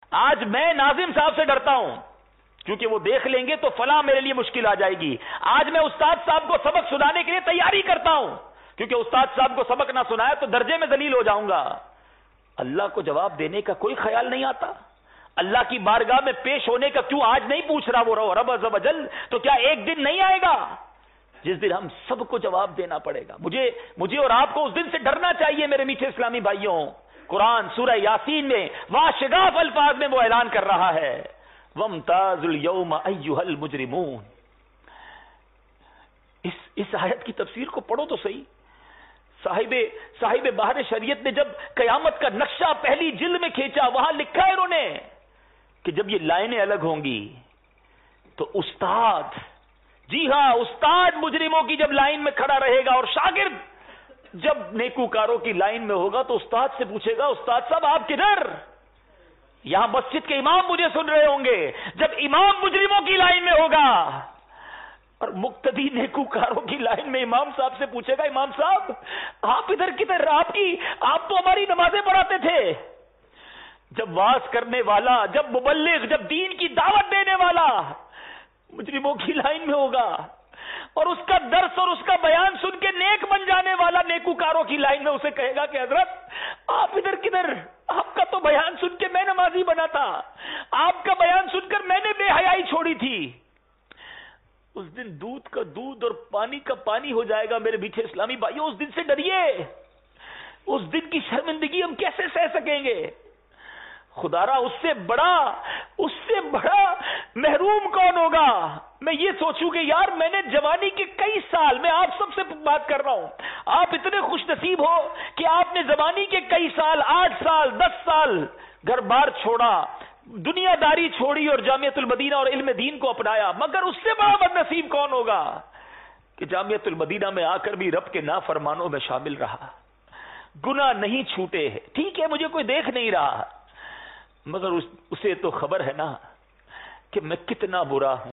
آج میں ناظم صاحب سے ڈرتا ہوں کیونکہ وہ دیکھ لیں گے تو فلاں میرے لیے مشکل آ جائے گی. آج میں استاد صاحب کو سبق سنانے کے لیے تیاری کرتا ہوں کیونکہ استاد صاحب کو سبق نہ سنایا تو درجے میں ذلیل ہو جاؤں گا. اللہ کو جواب دینے کا کوئی خیال نہیں آتا. اللہ کی بارگاہ میں پیش ہونے کا کیوں آج نہیں پوچھ رہا وہ رب عز و جل؟ تو کیا ایک دن نہیں آئے گا جس دن ہم سب کو جواب دینا پڑے گا؟ مجھے اور آپ کو اس دن سے ڈرنا چاہیے میرے میٹھے اسلامی بھائیوں. قرآن سورہ یاسین میں واشگاف الفاظ میں وہ اعلان کر رہا ہے وَامْتَازُوا الْيَوْمَ أَيُّهَا الْمُجْرِمُونَ. اس آیت کی تفسیر کو پڑھو تو صحیح. صاحب بحر شریعت نے جب قیامت کا نقشہ پہلی جلد میں کھینچا وہاں لکھا ہے انہوں نے کہ جب یہ لائنیں الگ ہوں گی تو استاد، جی ہاں استاد مجرموں کی جب لائن میں کھڑا رہے گا اور شاگرد جب نیکوکاروں کی لائن میں ہوگا تو استاد سے پوچھے گا استاد صاحب آپ کدھر؟ یہاں مسجد کے امام مجھے سن رہے ہوں گے. جب امام مجرموں کی لائن میں ہوگا اور مقتدی نیکوکاروں کی لائن میں امام صاحب سے پوچھے گا امام صاحب آپ ادھر کدھر؟ آپ تو ہماری نمازیں پڑھاتے تھے. جب واز کرنے والا، جب مبلغ، جب دین کی دعوت دینے والا مجرموں کی لائن میں ہوگا اور اس کا درس اور اس کا بیان سن کے نیک بن جانے والا نیکوکاروں کی لائن میں اسے کہے گا کہ حضرت آپ ادھر کدھر؟ آپ کا تو بیان سن کے میں نمازی بنا تھا، آپ کا بیان سن کر میں نے بے حیائی چھوڑی تھی. اس دن دودھ کا دودھ اور پانی کا پانی ہو جائے گا میرے میٹھے اسلامی بھائیوں. اس دن سے ڈریے. اس دن کی شرمندگی ہم کیسے سہ سکیں گے؟ خدارا اس سے بڑا محروم کون ہوگا؟ میں یہ سوچوں کہ یار میں نے جوانی کے کئی سال، میں آپ سب سے بات کر رہا ہوں، آپ اتنے خوش نصیب ہو کہ آپ نے جوانی کے کئی سال، 8 سال 10 سال گھر بار چھوڑا، دنیا داری چھوڑی اور جامعۃ المدینہ اور علم دین کو اپنایا. مگر اس سے بڑا بد نصیب کون ہوگا کہ جامعۃ المدینہ میں آ کر بھی رب کے نافرمانوں میں شامل رہا، گناہ نہیں چھوٹے ہیں. ٹھیک ہے مجھے کوئی دیکھ نہیں رہا مگر اسے تو خبر ہے نا کہ میں کتنا برا ہوں.